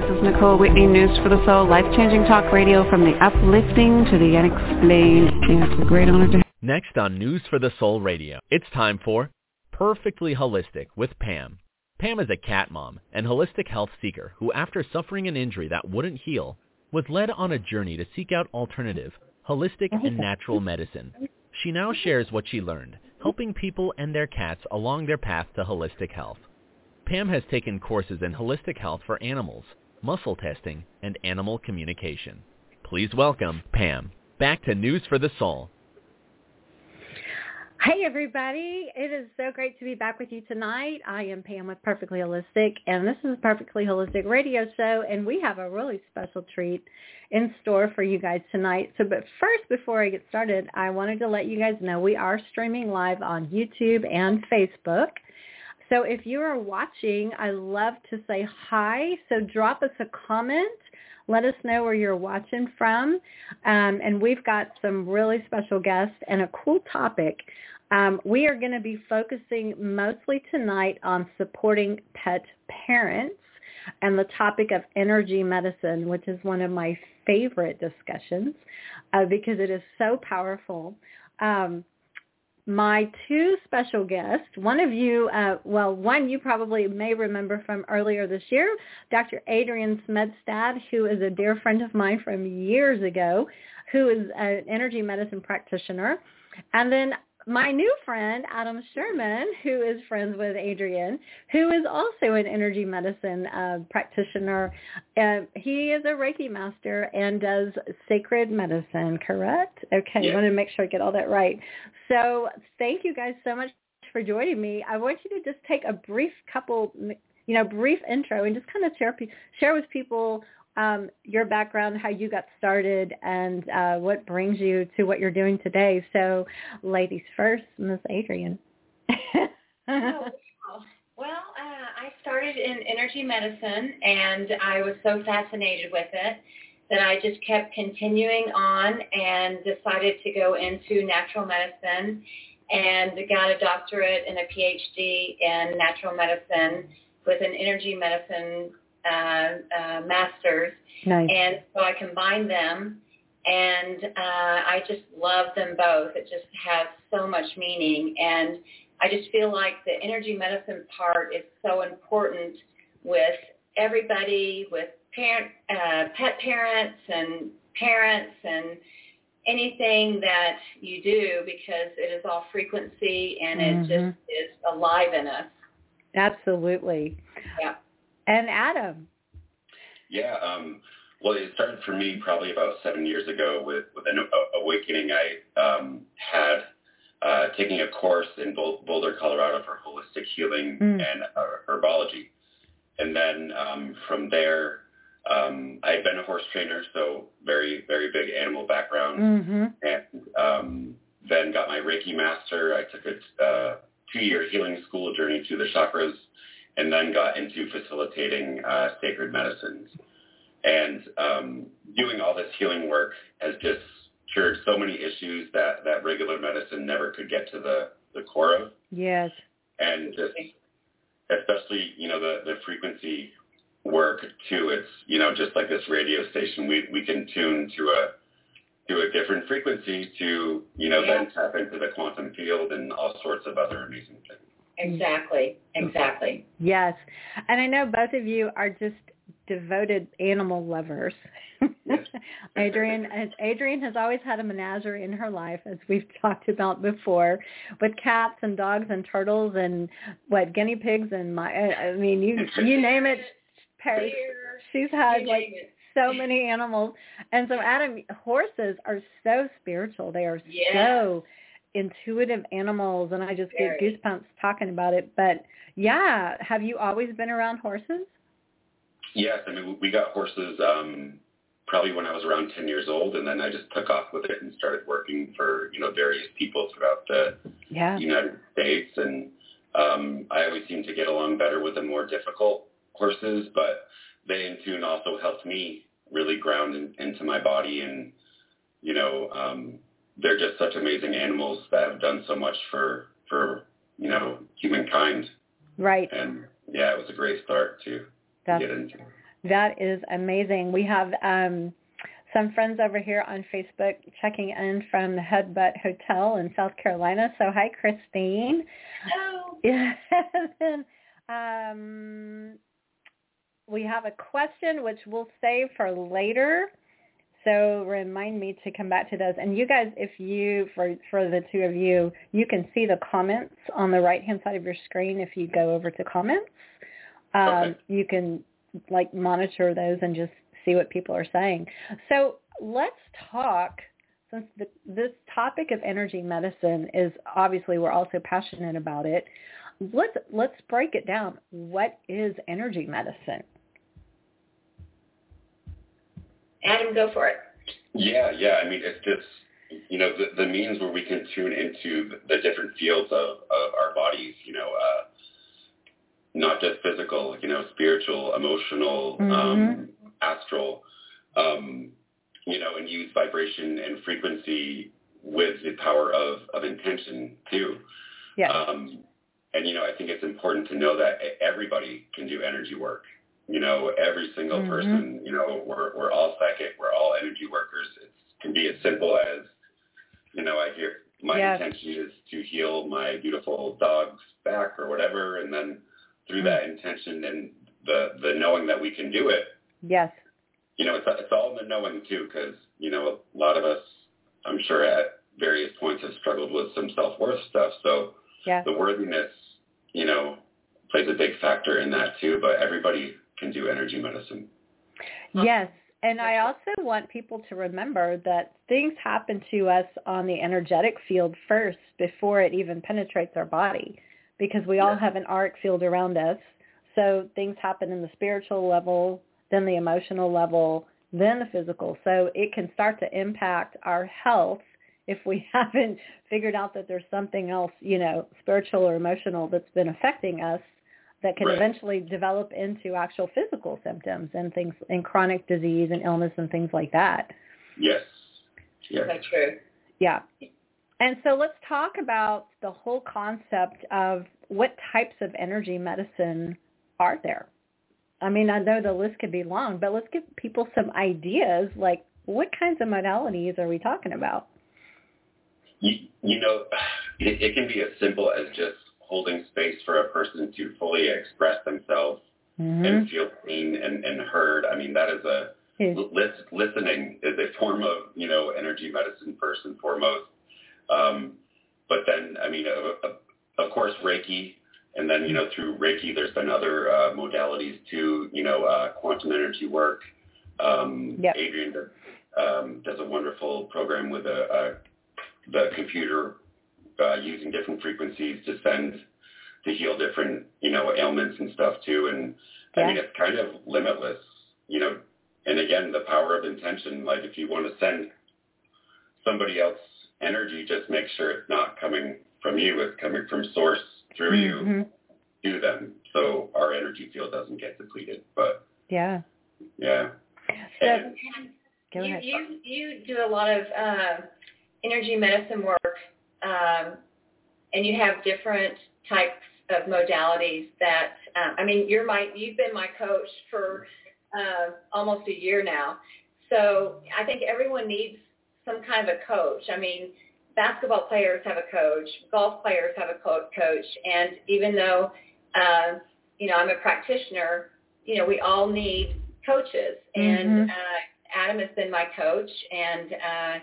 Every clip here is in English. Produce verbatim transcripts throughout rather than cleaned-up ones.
is Nicole Whitney, News for the Soul, life-changing talk radio from the uplifting to the unexplained. And it's a great honor to have. Next on News for the Soul Radio, it's time for Perfectly Holistic with Pam. Pam is a cat mom and holistic health seeker who, after suffering an injury that wouldn't heal, was led on a journey to seek out alternative, holistic, and natural medicine. She now shares what she learned, helping people and their cats along their path to holistic health. Pam has taken courses in holistic health for animals, muscle testing, and animal communication. Please welcome Pam. Back to News for the Soul. Hey, everybody. It is so great to be back with you tonight. I am Pam with Perfectly Holistic, and this is a Perfectly Holistic radio show, and we have a really special treat in store for you guys tonight. So, but first, before I get started, I wanted to let you guys know we are streaming live on YouTube and Facebook. So if you are watching, I love to say hi. So drop us a comment. Let us know where you're watching from. Um, and we've got some really special guests and a cool topic. Um, we are going to be focusing mostly tonight on supporting pet parents and the topic of energy medicine, which is one of my favorite discussions uh, because it is so powerful. Um, My two special guests, one of you, uh, well, one you probably may remember from earlier this year, Doctor Adrienne Smedstad, who is a dear friend of mine from years ago, who is an energy medicine practitioner. And then my new friend, Adam Sherman, who is friends with Adrienne, who is also an energy medicine uh, practitioner. Uh, he is a Reiki master and does sacred medicine, correct? Okay, yeah. I want to make sure I get all that right. So thank you guys so much for joining me. I want you to just take a brief couple, you know, brief intro and just kind of share, share with people Um, your background, how you got started, and uh, what brings you to what you're doing today. So, ladies first, Miss Adrienne. oh, well, uh, I started in energy medicine, and I was so fascinated with it that I just kept continuing on and decided to go into natural medicine and got a doctorate and a P H D in natural medicine with an energy medicine Uh, uh, masters, nice. And so I combined them, and uh, I just love them both. It just has so much meaning, and I just feel like the energy medicine part is so important with everybody, with parent, uh, pet parents and parents and anything that you do, because it is all frequency and mm-hmm. it just is alive in us. Absolutely. Yeah. And Adam. Yeah, um, well, it started for me probably about seven years ago with, with an awakening. I um, had uh, taken a course in Boulder, Colorado for holistic healing mm. and uh, herbology. And then um, from there, um, I had been a horse trainer, so very, very big animal background. Mm-hmm. And um, then got my Reiki master. I took a uh, two-year healing school journey to the chakras, and then got into facilitating uh, sacred medicines. And um, doing all this healing work has just cured so many issues that, that regular medicine never could get to the, the core of. Yes. And just, especially, you know, the, the frequency work, too. It's, you know, just like this radio station, we, we can tune to a to a different frequency to, you know, yeah. then tap into the quantum field and all sorts of other amazing things. Exactly, exactly. Yes. And I know both of you are just devoted animal lovers. Yes. Adrienne, Adrienne has always had a menagerie in her life, as we've talked about before, with cats and dogs and turtles and, what, guinea pigs and, my, I mean, you you name it. Paris, she's had, like, so many animals. And so, Adam, horses are so spiritual. They are yeah. so intuitive animals, and I just Very. get goosebumps talking about it. But yeah, have you always been around horses? Yes, I mean, we got horses um, probably when I was around ten years old, and then I just took off with it and started working for, you know, various people throughout the yeah. United States. And um, I always seem to get along better with the more difficult horses, but they in tune also helped me really ground in, into my body, and, you know, um, they're just such amazing animals that have done so much for, for you know, humankind. Right. And, yeah, it was a great start to, to get into. That is amazing. We have um, some friends over here on Facebook checking in from the Headbutt Hotel in South Carolina. So hi, Christine. Hello. Yeah. and, um, we have a question which we'll save for later. So remind me to come back to those. And you guys, if you, for, for the two of you, you can see the comments on the right-hand side of your screen if you go over to comments. Um, Okay. You can, like, monitor those and just see what people are saying. So let's talk, since the, this topic of energy medicine is obviously we're also passionate about it, let's, let's break it down. What is energy medicine? Adam, go for it. Yeah, yeah. I mean, it's just, you know, the, the means where we can tune into the different fields of, of our bodies, you know, uh, not just physical, you know, spiritual, emotional, Mm-hmm. um, astral, um, you know, and use vibration and frequency with the power of, of intention too. Yeah. Um, and, you know, I think it's important to know that everybody can do energy work. You know, every single Mm-hmm. person, you know, we're we're all psychic, we're all energy workers. It can be as simple as, you know, I hear my Yeah. intention is to heal my beautiful dog's back or whatever, and then through that intention and the the knowing that we can do it, Yes. you know, it's it's all in the knowing too, because you know a lot of us, I'm sure, at various points have struggled with some self-worth stuff. So Yeah. the worthiness, you know, plays a big factor in that too. But everybody can do energy medicine. Yes. And I also want people to remember that things happen to us on the energetic field first before it even penetrates our body, because we all Yeah. have an auric field around us. So things happen in the spiritual level, then the emotional level, then the physical. So it can start to impact our health if we haven't figured out that there's something else, you know, spiritual or emotional that's been affecting us, that can Right. eventually develop into actual physical symptoms and things, and chronic disease and illness and things like that. Yes. Yes. That's true. Yeah. And so let's talk about the whole concept of what types of energy medicine are there. I mean, I know the list could be long, but let's give people some ideas, like what kinds of modalities are we talking about? You, you know, it, it can be as simple as just holding space for a person to fully express themselves Mm-hmm. and feel seen and, and heard. I mean, that is a, lis- listening is a form of, you know, energy medicine first and foremost. Um, but then, I mean, uh, uh, of course, Reiki, and then, you know, through Reiki, there's been other uh, modalities too, you know, uh, quantum energy work. Um, Yep. Adrienne does, um, does a wonderful program with a, a the computer uh, using different frequencies to send to heal different, you know, ailments and stuff too. And Yeah. I mean, it's kind of limitless, you know, and again, the power of intention. Like if you want to send somebody else energy, just make sure it's not coming from you. It's coming from source through Mm-hmm. you to them. So our energy field doesn't get depleted, but Yeah. yeah. So, And, go you, ahead. you you do a lot of uh, energy medicine work, um, and you have different types of modalities that, um, I mean, you're my, you've been my coach for uh, almost a year now. So I think everyone needs some kind of a coach. I mean, basketball players have a coach, golf players have a co- coach, and even though, uh, you know, I'm a practitioner, you know, we all need coaches. And Mhm. uh, Adam has been my coach, and uh,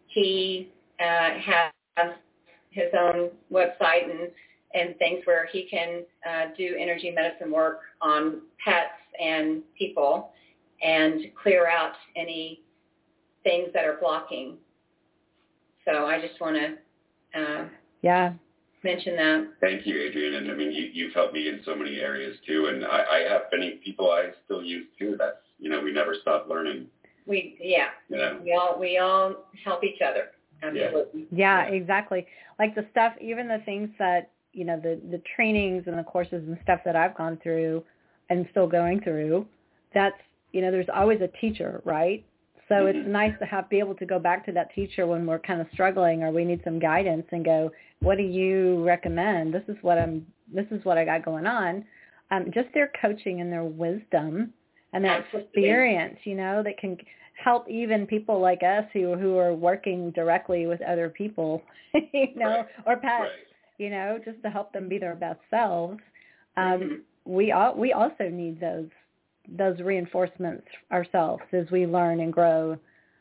he uh, has his own website and and things where he can uh, do energy medicine work on pets and people and clear out any things that are blocking. So I just want to uh, Yeah. mention that. Thank you, Adrienne. And I mean, you, you've helped me in so many areas too. And I, I have many people I still use too. That's, you know, we never stop learning. We, yeah, You know? we all, we all help each other. Absolutely. Yeah, exactly. Like the stuff, even the things that, you know, the, the trainings and the courses and stuff that I've gone through and still going through, that's, you know, there's always a teacher, right? So Mm-hmm. it's nice to have, be able to go back to that teacher when we're kind of struggling or we need some guidance and go, what do you recommend? This is what I'm, this is what I got going on. Um, just their coaching and their wisdom and that Absolutely. experience, you know, that can help even people like us who, who are working directly with other people, you know, Right. or pets, Right. you know, just to help them be their best selves. Um, Mm-hmm. we all, we also need those those reinforcements ourselves as we learn and grow.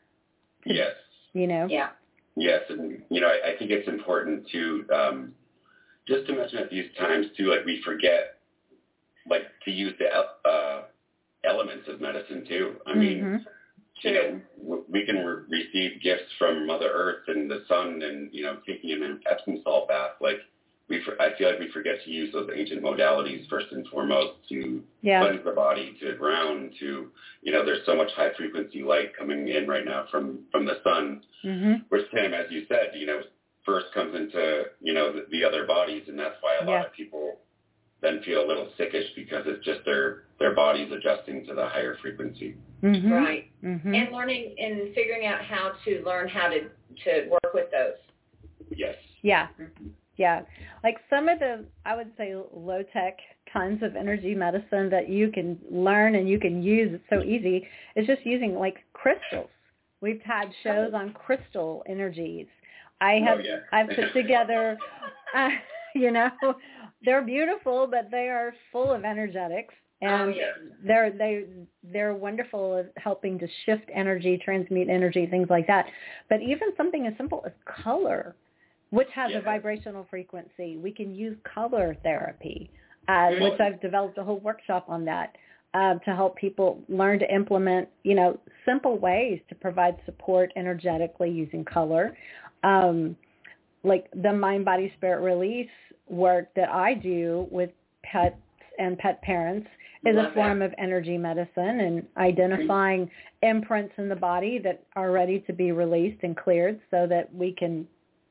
To, Yes. You know. Yeah. Yes, and you know, I, I think it's important to um, just to mention at these times too, like we forget, like to use the uh, elements of medicine too. I mean, Mm-hmm. you know, w- we can re- receive gifts from Mother Earth and the sun, and you know, taking an Epsom salt bath. Like we, for, I feel like we forget to use those ancient modalities first and foremost to Yeah. cleanse the body, to ground, to you know, there's so much high frequency light coming in right now from from the sun. Mm-hmm. Which, Pam, as you said, you know, first comes into, you know, the, the other bodies, and that's why a lot Yeah. of people then feel a little sickish because it's just their, their bodies adjusting to the higher frequency. Mm-hmm. Right. Mm-hmm. And learning and figuring out how to learn how to, to work with those. Yes. Yeah. Mm-hmm. Yeah. Like some of the, I would say, low-tech kinds of energy medicine that you can learn and you can use, it's so easy, is just using like crystals. We've had shows on crystal energies. I have, Oh, yeah. I've put together, uh, you know, they're beautiful, but they are full of energetics. And Oh, yeah. they're they they're wonderful at helping to shift energy, transmute energy, things like that. But even something as simple as color, which has Yeah. a vibrational frequency, we can use color therapy, uh, Well, which I've developed a whole workshop on that uh, to help people learn to implement, you know, simple ways to provide support energetically using color. Um, like the mind, body, spirit release work that I do with pets and pet parents is Love a form that. of energy medicine and identifying imprints in the body that are ready to be released and cleared so that we can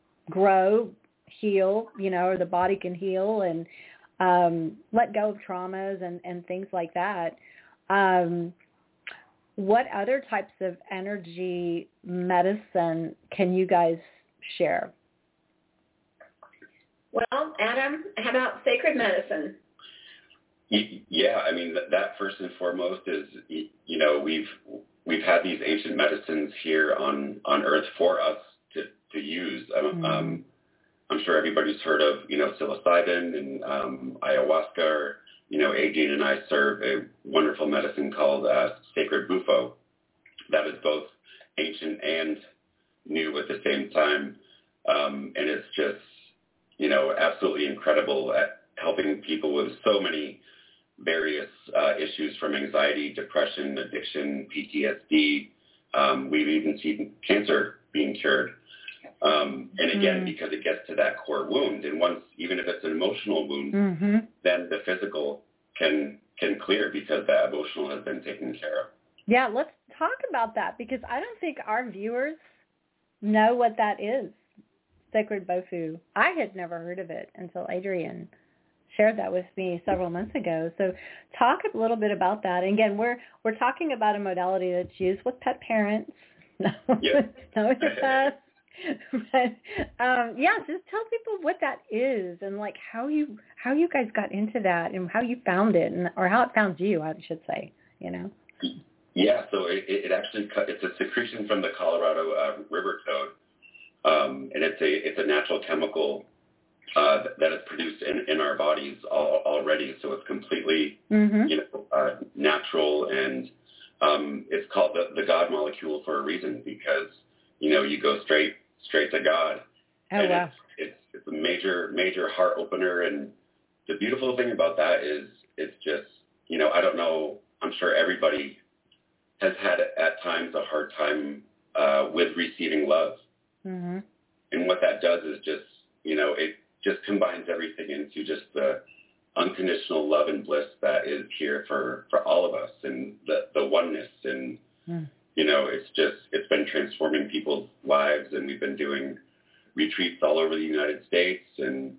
grow, heal, you know, or the body can heal and um, let go of traumas and, and things like that. Um, what other types of energy medicine can you guys share? Well, Adam, how about sacred medicine? Y- Yeah, I mean, that, that first and foremost is, y- you know, we've we've had these ancient medicines here on, on Earth for us to, to use. Um, Mm-hmm. um, I'm sure everybody's heard of, you know, psilocybin and um, ayahuasca. Or, you know, Adrian and I serve a wonderful medicine called uh, Sacred Bufo that is both ancient and new at the same time. Um, and it's just, you know, absolutely incredible at helping people with so many various uh, issues from anxiety, depression, addiction, P T S D. Um, we've even seen cancer being cured. Um, and again, Mm. because it gets to that core wound, and once, even if it's an emotional wound, Mm-hmm. then the physical can can clear because that emotional has been taken care of. Yeah, let's talk about that because I don't think our viewers know what that is, Sacred Bofu. I had never heard of it until Adrian shared that with me several months ago. So talk a little bit about that. And again, we're we're talking about a modality that's used with pet parents. No, Yeah. no with your pets. But um, yeah, just tell people what that is and like how you how you guys got into that and how you found it and or how it found you, I should say. You know. Yeah, so it, it actually it's a secretion from the Colorado uh, River toad, um, and it's a it's a natural chemical uh, that is produced in, in our bodies all, already. So it's completely Mm-hmm. you know uh, natural, and um, it's called the, the God molecule for a reason because you know you go straight straight to God. Oh, and wow. It's, it's it's a major major heart opener, and the beautiful thing about that is it's just you know I don't know I'm sure everybody has had at times a hard time uh, with receiving love. Mm-hmm. And what that does is just, you know, it just combines everything into just the unconditional love and bliss that is here for, for all of us and the, the oneness. And, Mm. you know, it's just, it's been transforming people's lives, and we've been doing retreats all over the United States. And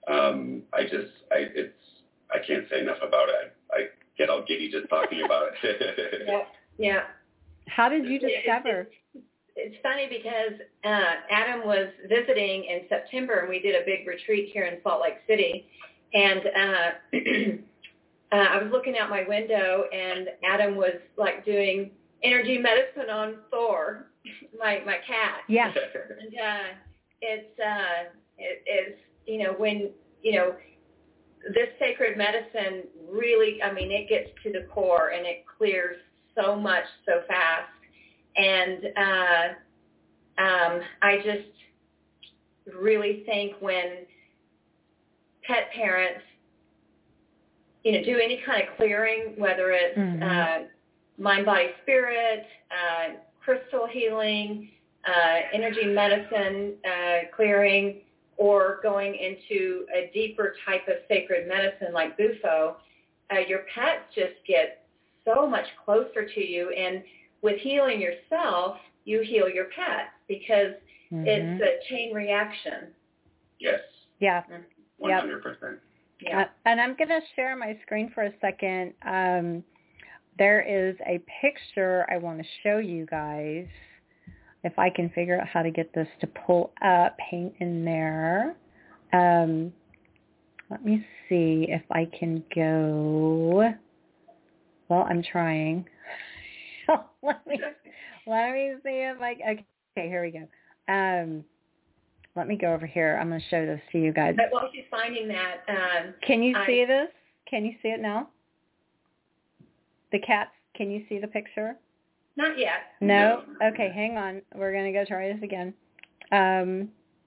um, I just, I, it's, I can't say enough about it. I, I get all giddy just talking about it. Yeah. Yeah. How did you discover? It's, it's funny because uh, Adam was visiting in September, and we did a big retreat here in Salt Lake City. And uh, uh, I was looking out my window, and Adam was like doing energy medicine on Thor, my my cat. Yeah. And uh, it's uh, it is you know when you know this sacred medicine really, I mean, it gets to the core and it clears so much so fast. And uh, um, I just really think when pet parents, you know, do any kind of clearing, whether it's mm-hmm. uh, mind, body, spirit, uh, crystal healing, uh, energy medicine uh, clearing, or going into a deeper type of sacred medicine like Bufo, uh, your pets just get so much closer to you. And with healing yourself, you heal your pets because mm-hmm. it's a chain reaction. Yes. Yeah. one hundred percent. Yeah. Uh, and I'm going to share my screen for a second. Um, there is a picture I want to show you guys. If I can figure out how to get this to pull up, paint in there. Um, let me see if I can go. Well, I'm trying. let me let me see if I. Okay, here we go. Um, let me go over here. I'm going to show this to you guys. But while she's finding that, um, can you I, see this? Can you see it now? The cats. Can you see the picture? Not yet. No? Okay, hang on. We're going to go try this again. Um,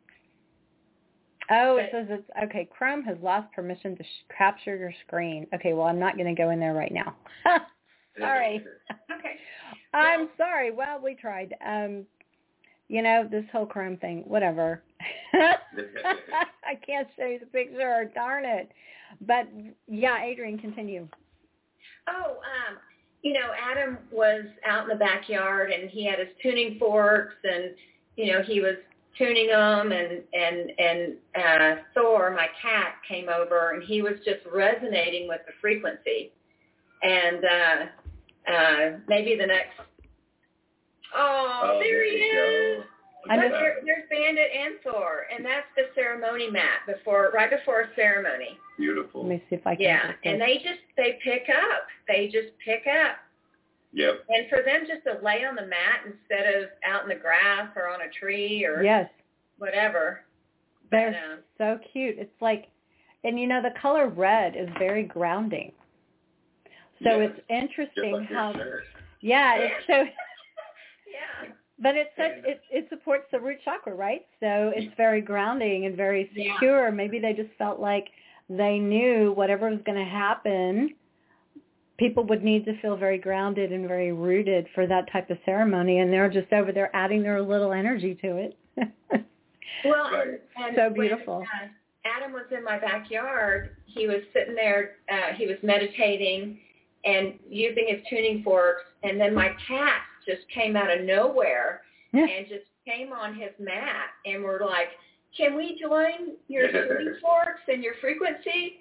oh, it says it's, okay, Chrome has lost permission to sh- capture your screen. Okay, well, I'm not going to go in there right now. Sorry. Okay. I'm sorry. Well, we tried. Um, you know, this whole Chrome thing, whatever. I can't show you the picture. Darn it. But, yeah, Adrienne, continue. Oh, um, you know, Adam was out in the backyard and he had his tuning forks and, you know, he was tuning them and, and, and uh, Thor, my cat, came over and he was just resonating with the frequency. And uh, uh, maybe the next, oh, oh there he is. Look, there, there's Bandit and Thor, and that's the ceremony mat before, right before a ceremony. Beautiful. Let me see if I can. Yeah, and they just, they pick up. They just pick up. Yep. And for them just to lay on the mat instead of out in the grass or on a tree or yes. whatever. They're but, um, so cute. It's like, and you know, the color red is very grounding. So yes. it's interesting like how, shirt. yeah, it's so. yeah. But it's such, it, it supports the root chakra, right? So it's very grounding and very secure. Yeah. Maybe they just felt like they knew whatever was going to happen, people would need to feel very grounded and very rooted for that type of ceremony. And they're just over there adding their little energy to it. Well, and, and so beautiful. When, uh, Adam was in my backyard. He was sitting there. Uh, he was meditating and using his tuning forks. And then my cat just came out of nowhere yeah. and just came on his mat and we're like, can we join your tuning forks and your frequency?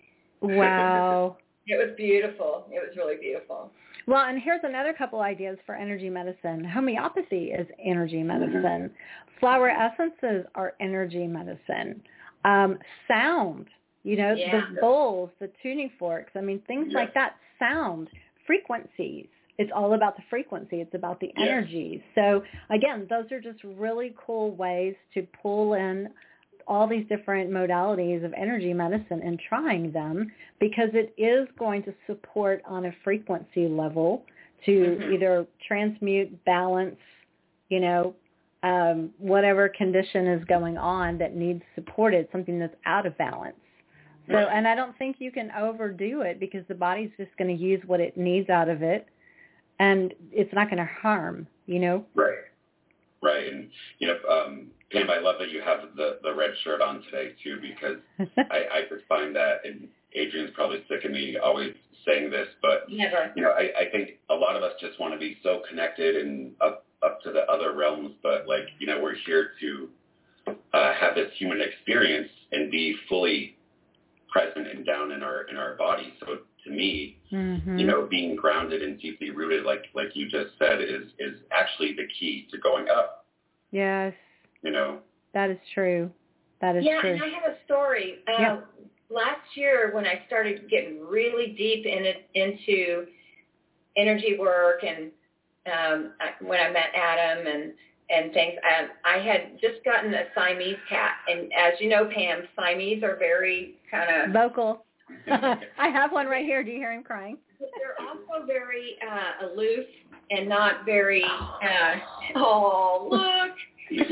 Wow. It was beautiful. It was really beautiful. Well, and here's another couple ideas for energy medicine. Homeopathy is energy medicine. Mm-hmm. Flower essences are energy medicine. Um, sound, you know, yeah. the bowls, the tuning forks, I mean, things yes. like that, sound, frequencies. It's all about the frequency. It's about the yes. energy. So, again, those are just really cool ways to pull in all these different modalities of energy medicine and trying them because it is going to support on a frequency level to mm-hmm. either transmute, balance, you know, um, whatever condition is going on that needs supported, something that's out of balance. So, and I don't think you can overdo it because the body's just going to use what it needs out of it. And it's not going to harm, you know? Right. Right. And, you know, um, Pam, I love that you have the, the red shirt on today, too, because I, I just find that, and Adrienne's probably sick of me always saying this, but, Never. you know, I, I think a lot of us just want to be so connected and up, up to the other realms, but, like, you know, we're here to uh, have this human experience and be fully present and down in our in our body. So to me, mm-hmm. you know, being grounded and deeply rooted, like like you just said, is is actually the key to going up. Yes. You know. That is true. That is yeah, true. Yeah, and I have a story. Uh, yeah. last year when I started getting really deep in it, into energy work and um, when I met Adam and, and things, um, I had just gotten a Siamese cat. And as you know, Pam, Siamese are very kind of... vocal. I have one right here. Do you hear him crying? But they're also very uh, aloof and not very, uh, oh, look.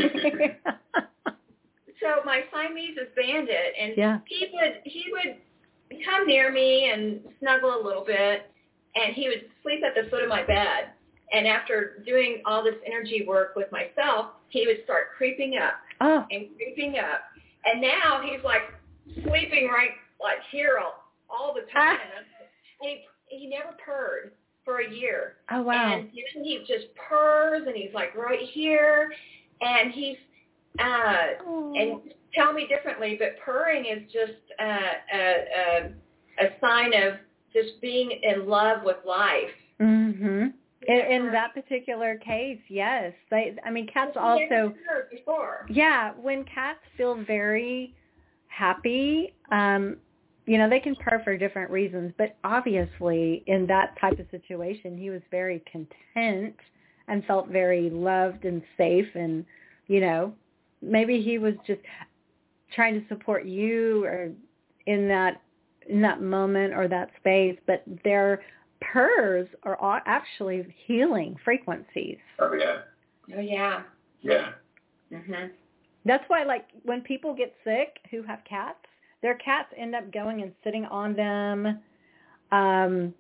So my Siamese is Bandit, and yeah. he would he would come near me and snuggle a little bit, and he would sleep at the foot of my bed. And after doing all this energy work with myself, he would start creeping up oh. and creeping up. And now he's like sleeping right like here all, all the time. Ah. And he, he never purred for a year. Oh, wow. And then he just purrs, and he's like right here, and he's, uh, oh. and tell me differently, but purring is just uh, a, a, a sign of just being in love with life. Mm-hmm. In, in that particular case, yes. They, I mean, cats also, before. yeah, when cats feel very happy, um, you know, they can purr for different reasons, but obviously in that type of situation, he was very content and felt very loved and safe, and, you know, maybe he was just trying to support you or in that in that moment or that space, but their purrs are actually healing frequencies. Oh, yeah. Oh, yeah. Yeah. Mhm. That's why, like, when people get sick who have cats, their cats end up going and sitting on them. Um,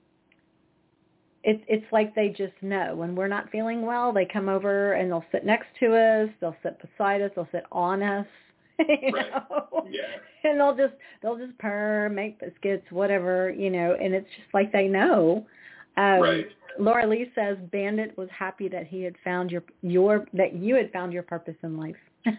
it's it's like they just know when we're not feeling well, they come over and they'll sit next to us, they'll sit beside us, they'll sit on us, you right. know, yeah. and they'll just they'll just purr, make biscuits, whatever, you know, and it's just like they know. Um, right. Laura Lee says Bandit was happy that he had found your your that you had found your purpose in life.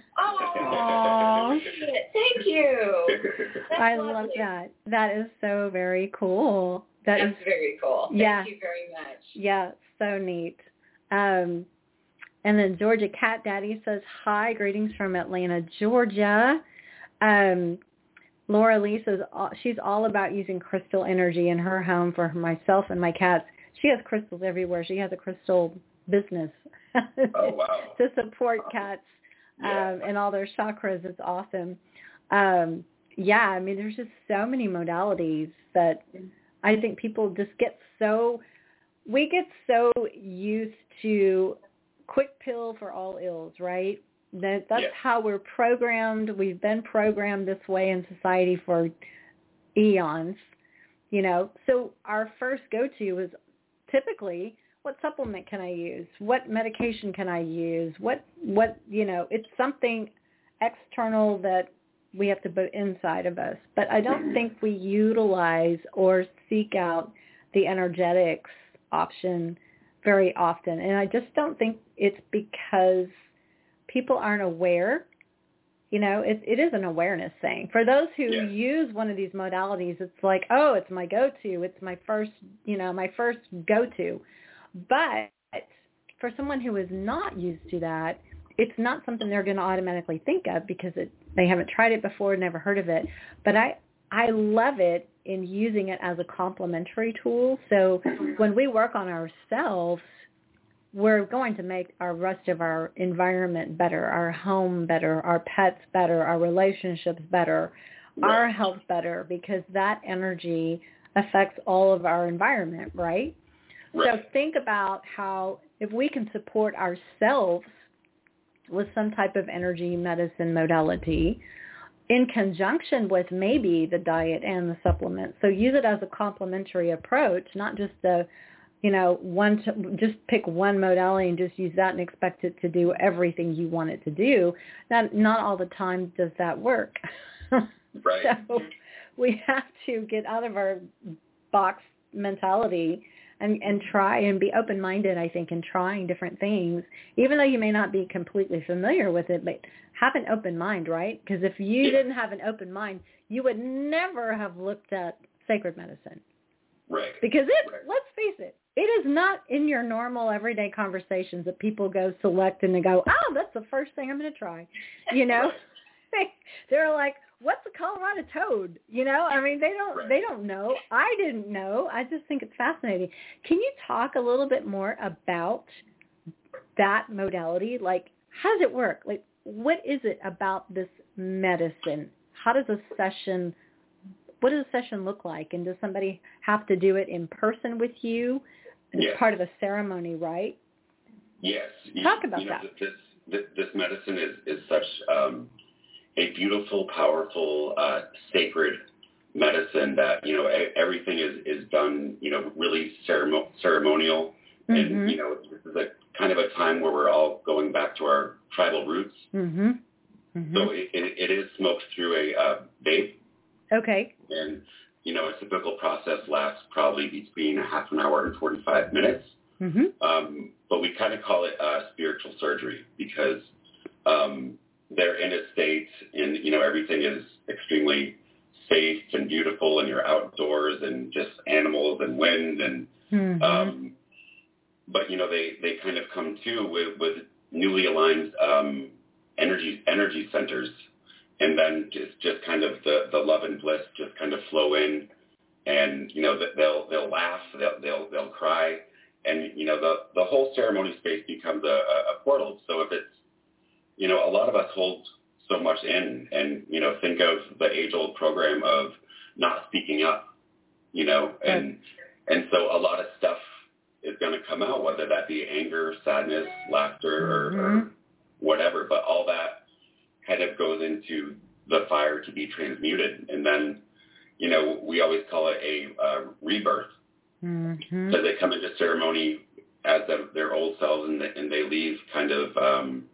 Oh, thank you. That's I lovely. love that. That is so very cool. That That's is very cool. Yeah. Thank you very much. Yeah, so neat. Um, and then Georgia Cat Daddy says, hi, greetings from Atlanta, Georgia. Um, Laura Lee says she's all about using crystal energy in her home for myself and my cats. She has crystals everywhere. She has a crystal business oh, wow. to support cats. Yeah. Um, and all their chakras. It's awesome. Um, yeah, I mean, there's just so many modalities that I think people just get so, we get so used to quick pill for all ills, right? That That's yeah. how we're programmed. We've been programmed this way in society for eons, you know. So our first go-to is typically, what supplement can I use? What medication can I use? What, what you know, it's something external that we have to put inside of us. But I don't think we utilize or seek out the energetics option very often. And I just don't think it's because people aren't aware. You know, it, it is an awareness thing. For those who yeah. use one of these modalities, it's like, oh, it's my go-to. It's my first, you know, my first go-to. But for someone who is not used to that, it's not something they're going to automatically think of because it, they haven't tried it before, never heard of it. But I, I love it in using it as a complementary tool. So when we work on ourselves, we're going to make our rest of our environment better, our home better, our pets better, our relationships better, right. our health better, because that energy affects all of our environment, right? Right. So think about how if we can support ourselves with some type of energy medicine modality in conjunction with maybe the diet and the supplement. So use it as a complementary approach, not just a, you know, one to, just pick one modality and just use that and expect it to do everything you want it to do. Not, not all the time does that work. Right. So we have to get out of our box mentality And, and try and be open-minded, I think, in trying different things, even though you may not be completely familiar with it, but have an open mind, right? Because if you didn't have an open mind, you would never have looked at sacred medicine. Right. Because it, right. let's face it, it is not in your normal everyday conversations that people go select and they go, oh, that's the first thing I'm going to try. You know? Right. They're like, what's a Colorado toad? You know, I mean, they don't Right. they don't know. I didn't know. I just think it's fascinating. Can you talk a little bit more about that modality? Like, how does it work? Like, what is it about this medicine? How does a session, what does a session look like? And does somebody have to do it in person with you? It's Yes. part of a ceremony, right? Yes. Talk You- about you know, that. This, this, this medicine is, is such um, a beautiful, powerful, uh, sacred medicine that, you know, e- everything is, is done, you know, really ceremo- ceremonial. Mm-hmm. And, you know, this is a kind of a time where we're all going back to our tribal roots. Mm-hmm. Mm-hmm. So it, it, it is smoked through a uh, vape. Okay. And, you know, a typical process lasts probably between a half an hour and forty-five minutes. Mm-hmm. Um, but we kind of call it uh, spiritual surgery because um, they're in a state and, you know, everything is extremely safe and beautiful and you're outdoors and just animals and wind. And Mm-hmm. um, but, you know, they, they kind of come to with, with newly aligned um, energy energy centers. And then just, just kind of the, the love and bliss just kind of flow in, and you know they'll they'll laugh, they'll they'll they'll cry, and you know the the whole ceremony space becomes a, a portal. So if it's, you know, a lot of us hold so much in, and you know think of the age old program of not speaking up, you know, and and so a lot of stuff is going to come out, whether that be anger, sadness, laughter, or, Mm-hmm. or whatever. But all that kind of goes into the fire to be transmuted. And then, you know, we always call it a uh, rebirth. Mm-hmm. So they come into ceremony as the, their old selves, and they, and they leave kind of um,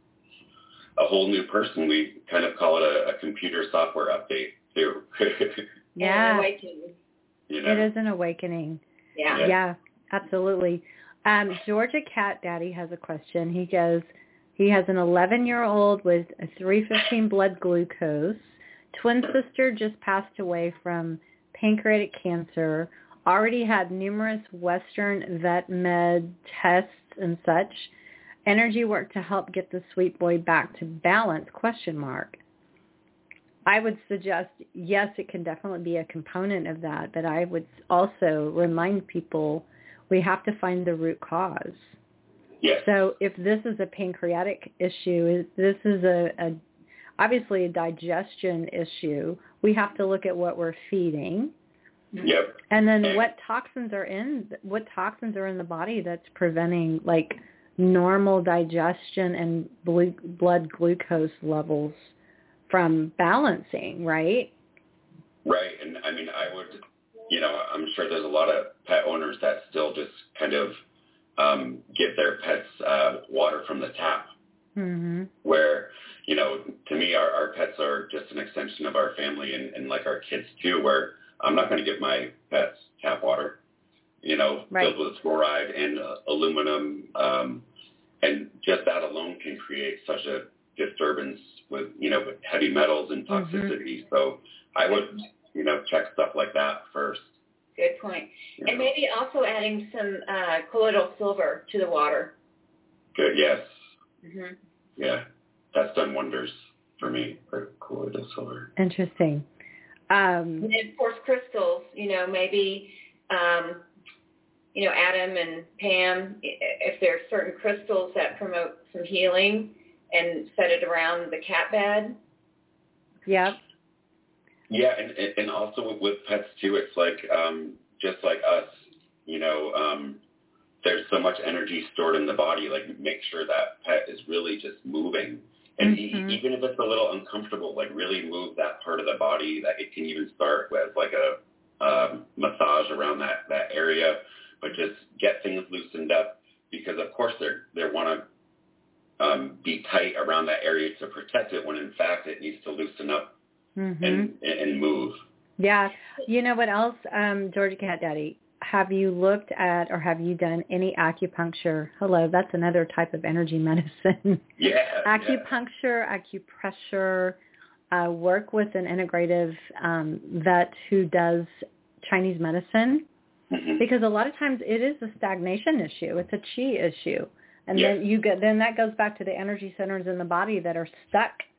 a whole new person. We kind of call it a, a computer software update too. Yeah. And awakening. You know? It is an awakening. Yeah. Yeah. Yeah, absolutely. Um, Georgia Cat Daddy has a question. He goes, he has an eleven-year-old with a three fifteen blood glucose. Twin sister just passed away from pancreatic cancer. Already had numerous Western vet med tests and such. Energy work to help get the sweet boy back to balance, question mark. I would suggest, yes, it can definitely be a component of that, but I would also remind people we have to find the root cause. Yes. So if this is a pancreatic issue, this is a, a obviously a digestion issue, we have to look at what we're feeding. Yep. And then And- what toxins are in, what toxins are in the body that's preventing like normal digestion and blue, blood glucose levels from balancing, right? Right. And I mean, I would, you know, I'm sure there's a lot of pet owners that still just kind of um, give their pets uh, water from the tap, Mm-hmm. where, you know, to me, our, our pets are just an extension of our family and, and like our kids too, where I'm not going to give my pets tap water, you know, Right. filled with fluoride and uh, aluminum. Um, and just that alone can create such a disturbance with, you know, with heavy metals and toxicity. Mm-hmm. So I would, you know, check stuff like that first. Good point. You And know. maybe also adding some uh, colloidal silver to the water. Good, yes. Mm-hmm. Yeah, that's done wonders for me, for colloidal silver. Interesting. Um, And then, of course, crystals, you know, maybe, um, you know, Adam and Pam, if there's certain crystals that promote some healing, and set it around the cat bed. yeah. Yeah, and, and also with, with pets too, it's like um, just like us, you know, um, there's so much energy stored in the body. Like make sure that pet is really just moving. And Mm-hmm. e- even if it's a little uncomfortable, like really move that part of the body. That it can even start with like a um, massage around that, that area, but just get things loosened up because of course they're, they want to um, be tight around that area to protect it when in fact it needs to loosen up Mm-hmm. and, and move. Yeah. You know what else, um, Georgia Cat Daddy? Have you looked at or have you done any acupuncture? Hello, that's another type of energy medicine. Yeah. Acupuncture, yeah. acupressure, uh, work with an integrative um, vet who does Chinese medicine. Mm-hmm. Because a lot of times it is a stagnation issue. It's a chi issue. And yes. then you get then that goes back to the energy centers in the body that are stuck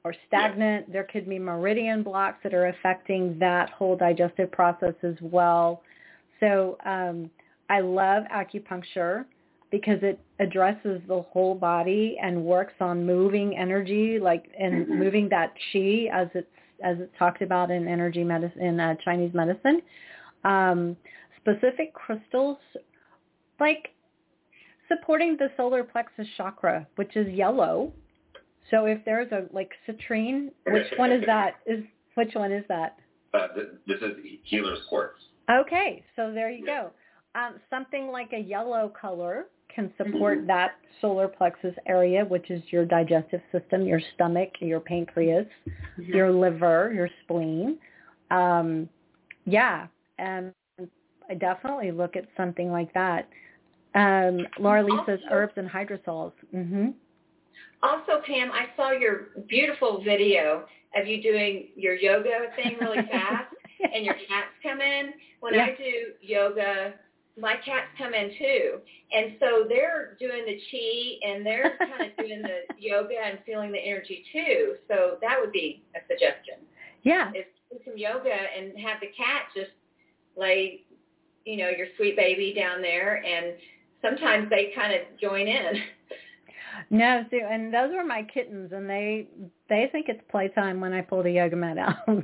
or stagnant. Yeah. There could be meridian blocks that are affecting that whole digestive process as well. So um, I love acupuncture because it addresses the whole body and works on moving energy, like and mm-hmm. moving that qi as it's as it's talked about in energy medicine, in uh, Chinese medicine. Um, specific crystals, like supporting the solar plexus chakra, which is yellow. So if there's a like citrine, which one is that? Is which one is that? Uh, this is healer's quartz. Okay, so there you yeah. go. Um, something like a yellow color can support mm-hmm. that solar plexus area, which is your digestive system, your stomach, your pancreas, mm-hmm. your liver, your spleen. Um, yeah, and I definitely look at something like that. Um, Laura Lee says herbs and hydrosols. Mm-hmm. Also, Pam, I saw your beautiful video of you doing your yoga thing really fast, yeah. and your cats come in. When yeah. I do yoga, my cats come in too. And so they're doing the chi, and they're kind of doing the yoga and feeling the energy too. So that would be a suggestion. Yeah. Is do some yoga and have the cat just lay, you know, your sweet baby down there, and sometimes they kind of join in. No, so, and those were my kittens, and they they think it's playtime when I pull the yoga mat out.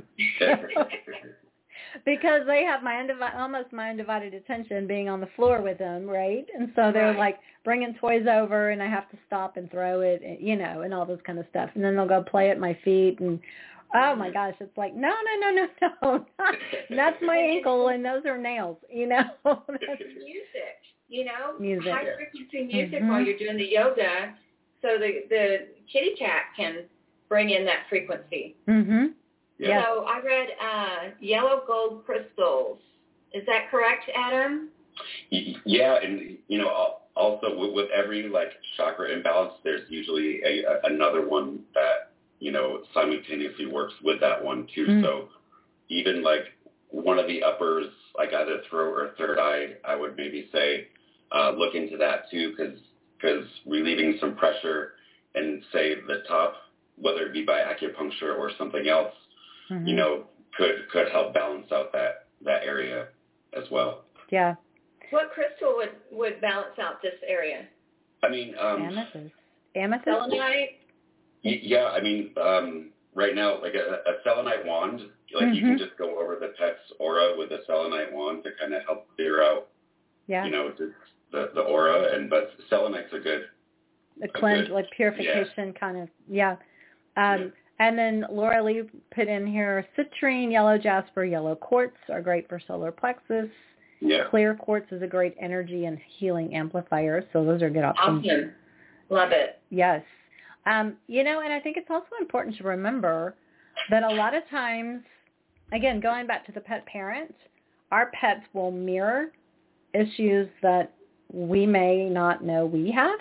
Because they have my undivided, almost my undivided attention being on the floor with them, right? And so they're right. like bringing toys over, and I have to stop and throw it, you know, and all this kind of stuff. And then they'll go play at my feet, and oh my gosh, it's like, no, no, no, no, no. That's my ankle, and those are nails, you know. It's music, you know, music. high frequency music mm-hmm. while you're doing the yoga, so the the kitty cat can bring in that frequency. Mm-hmm. Yeah. So I read uh, yellow gold crystals. Is that correct, Adam? Yeah, and you know, also with, with every like chakra imbalance, there's usually a, a, another one that you know simultaneously works with that one too. Mm. So even like one of the uppers, like either throat or third eye, I would maybe say uh, look into that too, because because relieving some pressure and say the top, whether it be by acupuncture or something else. Mm-hmm. you know, could could help balance out that, that area as well. Yeah. What crystal would, would balance out this area? I mean, um, amethyst. Amethyst? Selenite? Y- yeah, I mean, um, right now, like a, a selenite wand, like mm-hmm. you can just go over the pet's aura with a selenite wand to kind of help clear out, yeah. you know, the, the, the aura. And but selenites are good. The cleanse, good, like purification yeah. kind of, yeah. Um, yeah. And then Laura Lee put in here, citrine, yellow jasper, yellow quartz are great for solar plexus. Yeah. Clear quartz is a great energy and healing amplifier, so those are good options. Awesome. Love it. Yes. Um, you know, and I think it's also important to remember that a lot of times, again, going back to the pet parent, our pets will mirror issues that we may not know we have.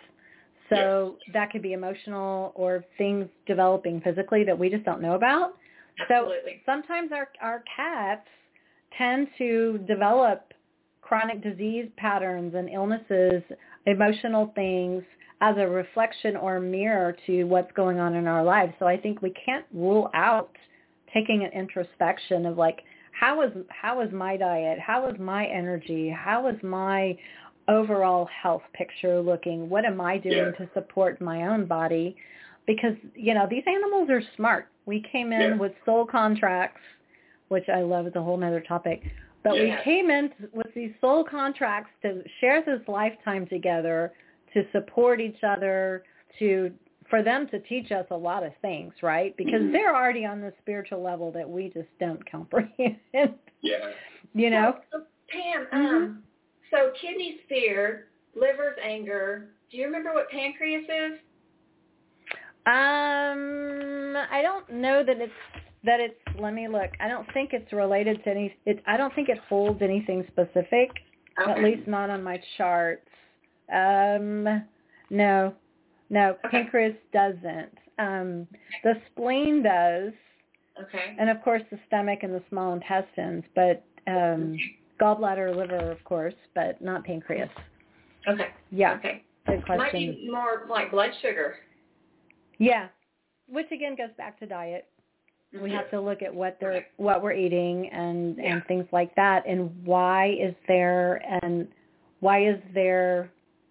So yes. that could be emotional or things developing physically that we just don't know about. Absolutely. So sometimes our, our cats tend to develop chronic disease patterns and illnesses, emotional things as a reflection or mirror to what's going on in our lives. So I think we can't rule out taking an introspection of like, how is, how is my diet? How is my energy? How is my overall health picture looking? What am I doing yeah. to support my own body? Because, you know, these animals are smart. We came in yeah. with soul contracts, which I love. It's a whole nother topic. But yeah. we came in with these soul contracts to share this lifetime together, to support each other, to for them to teach us a lot of things, right? Because mm-hmm. they're already on the spiritual level that we just don't comprehend. Yeah. You know? So, so Pam, mm-hmm. um, So kidney's fear, liver's anger. Do you remember what pancreas is? Um, I don't know that it's that it's. Let me look. I don't think it's related to any. It. I don't think it holds anything specific. Okay. At least not on my charts. Um, no, no. Okay. Pancreas doesn't. Um, the spleen does. Okay. And of course the stomach and the small intestines, but. Um, Gallbladder, liver, of course, but not pancreas. Okay. Yeah. Okay. Good question. Might be more like blood sugar. Yeah. which again goes back to diet. We Mm-hmm. have to look at what they're what we're eating and Yeah. and things like that, and why is there and why is there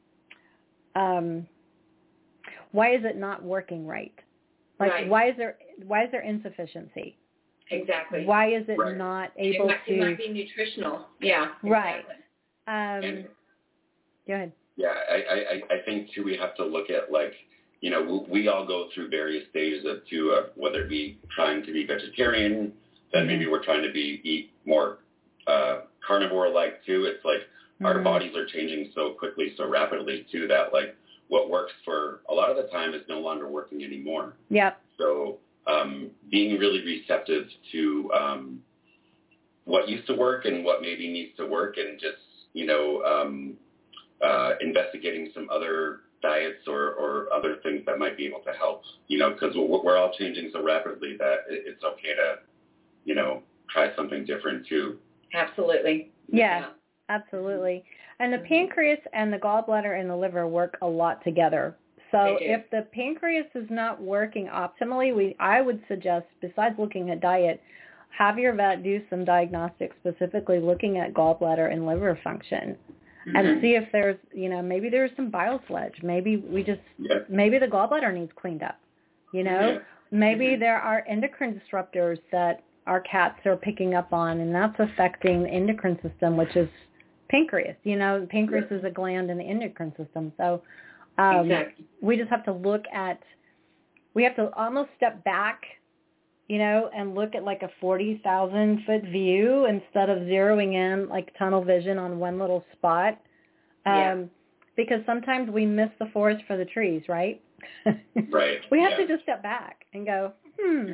um why is it not working right? Like Right. why is there why is there insufficiency? Exactly. Why is it Right. not It able might, to it might be nutritional. Yeah. Right. Exactly. um And- go ahead. Yeah, I, I, I think too we have to look at like, you know, we, we all go through various stages of too, of whether it be trying to be vegetarian, then Mm-hmm. maybe we're trying to be eat more uh, carnivore-like too. It's like our Mhm. bodies are changing so quickly, so rapidly too that like what works for a lot of the time is no longer working anymore. Yep. So um, being really receptive to um, what used to work and what maybe needs to work, and just, you know, um, uh, investigating some other diets or, or other things that might be able to help, you know, because we're, we're all changing so rapidly that it, it's okay to, you know, try something different too. Absolutely. Yeah, absolutely. And the pancreas and the gallbladder and the liver work a lot together. So They do. if the pancreas is not working optimally, we I would suggest, besides looking at diet, have your vet do some diagnostics specifically looking at gallbladder and liver function. Mm-hmm. And see if there's, you know, maybe there's some bile sludge. Maybe we just, Yeah. maybe the gallbladder needs cleaned up. You know, Yeah. maybe Mhm. there are endocrine disruptors that our cats are picking up on, and that's affecting the endocrine system, which is pancreas. You know, the pancreas Yeah. is a gland in the endocrine system. So um, Exactly. we just have to look at, we have to almost step back, you know, and look at like a forty thousand foot view instead of zeroing in like tunnel vision on one little spot. Um, Yeah. Because sometimes we miss the forest for the trees, right? Right. We have Yeah. to just step back and go, hmm.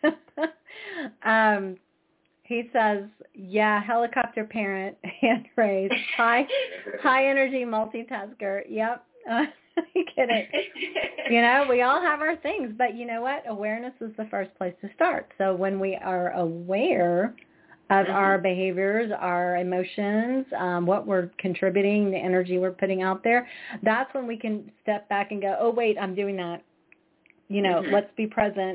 um, he says, yeah, helicopter parent, hand raised, high, high energy multitasker. Yep. Uh, you get it. You know, we all have our things, but you know what? Awareness is the first place to start. So when we are aware of Mhm. our behaviors, our emotions, um, what we're contributing, the energy we're putting out there, that's when we can step back and go, oh, wait, I'm doing that. You know, Mhm. let's be present.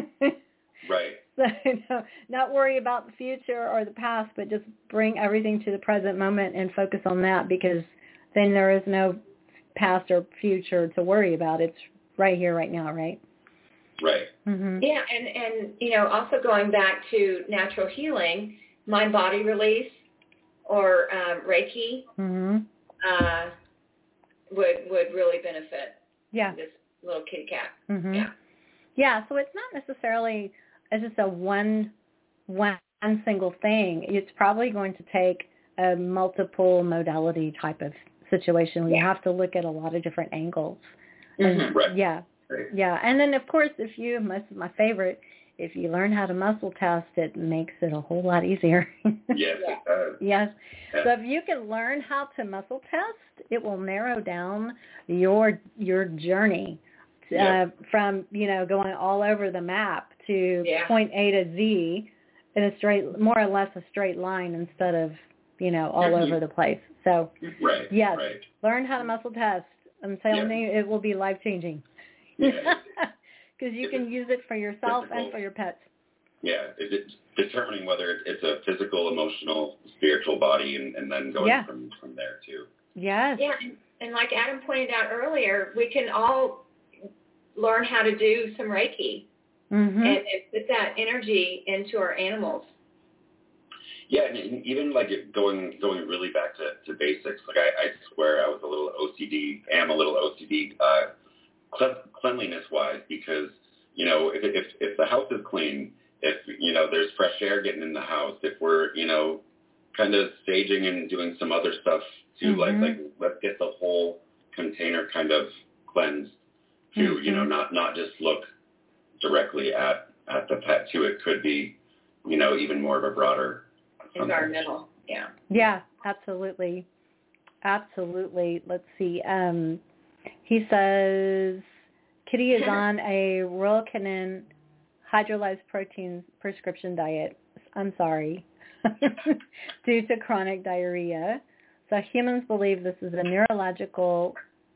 Right. So, you know, not worry about the future or the past, but just bring everything to the present moment and focus on that, because then there is no past or future to worry about. It's right here, right now, right? Right. Mm-hmm. Yeah, and, and, you know, also going back to natural healing, mind-body release or um, Reiki Mm-hmm. uh, would would really benefit Yeah. this little kitty cat. Mm-hmm. Yeah. Yeah, so it's not necessarily it's just a one one single thing. It's probably going to take a multiple modality type of situation. We Yeah. have to look at a lot of different angles. Mhm. And, Right. yeah. Right. Yeah. And then of course if you most my favorite, if you learn how to muscle test, it makes it a whole lot easier. Yes, it does. Yes. Yeah. So if you can learn how to muscle test, it will narrow down your your journey uh, Yeah. from, you know, going all over the map to Yeah. point A to Z in a straight, more or less a straight line instead of, you know, all Mhm. over the place. So Right. yes, Right. learn how to muscle test. I'm telling Yeah. you, it will be life-changing. Yeah. Because you If can it's use it for yourself and physical. for your pets. Yeah. Is it determining whether it's a physical, emotional, spiritual body, and, and then going Yeah. from, from there too. Yes. Yeah, and, and like Adam pointed out earlier, we can all learn how to do some Reiki Mm-hmm. and, and put that energy into our animals. Yeah, and, and even like it going going really back to, to basics. Like I, I swear I was a little O C D, am a little O C D, uh, cle- cleanliness wise, because you know if if if the house is clean, if you know there's fresh air getting in the house, if we're you know kind of staging and doing some other stuff too, like Mhm. like let's get the whole container kind of cleansed too. You know, Mhm. not not just look directly at at the pet too. It could be you know even more of a broader something. Environmental, yeah. Yeah, absolutely. Absolutely. Let's see. Um, he says Kitty is on a Royal Canin hydrolyzed proteins prescription diet. I'm sorry. Due to chronic diarrhea. So humans believe this is a neurological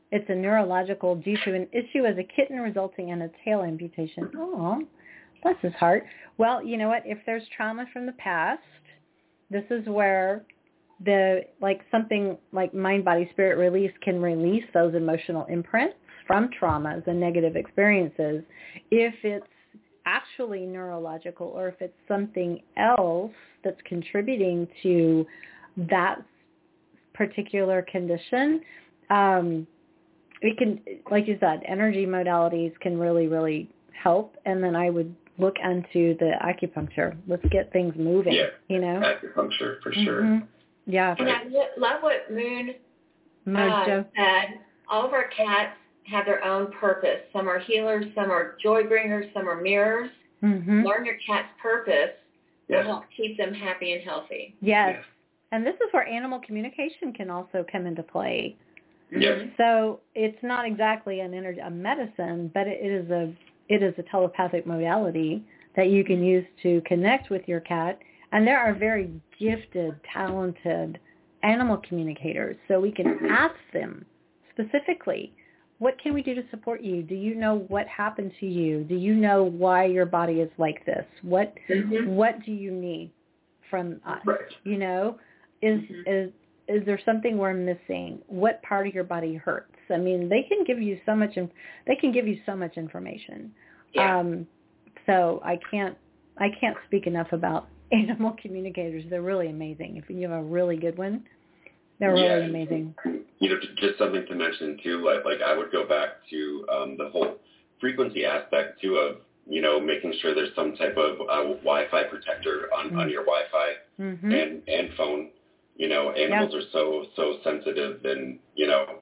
It's a neurological due to an issue as a kitten resulting in a tail amputation. Oh, bless his heart. Well, you know what? If there's trauma from the past, this is where the like something like mind, body, spirit release can release those emotional imprints from traumas and negative experiences. If it's actually neurological or if it's something else that's contributing to that particular condition, um, it can, like you said, energy modalities can really, really help. And then I would look into the acupuncture. Let's get things moving, yeah, you know? Acupuncture, for sure. Mm-hmm. Yeah. And I love what Moon Mojo. uh, said. All of our cats have their own purpose. Some are healers, some are joy bringers, some are mirrors. Mm-hmm. Learn your cat's purpose Yes. will help keep them happy and healthy. Yes. Yes. And this is where animal communication can also come into play. Yes. So it's not exactly an energy, a medicine, but it is a it is a telepathic modality that you can use to connect with your cat. And there are very gifted, talented animal communicators. So we can ask them specifically, what can we do to support you? Do you know what happened to you? Do you know why your body is like this? What Mm-hmm. what do you need from us? Right. You know, is Mhm. is is there something we're missing? What part of your body hurts? I mean, they can give you so much. In, they can give you so much information. Yeah. Um, so I can't I can't speak enough about animal communicators. They're really amazing. If you have a really good one, they're Yeah. really amazing. You know, just something to mention too, like, like I would go back to um, the whole frequency aspect too of, you know, making sure there's some type of uh, Wi-Fi protector on, Mm. on your Wi-Fi Mm-hmm. and, and phone. You know, animals Yeah. are so, so sensitive, and, you know,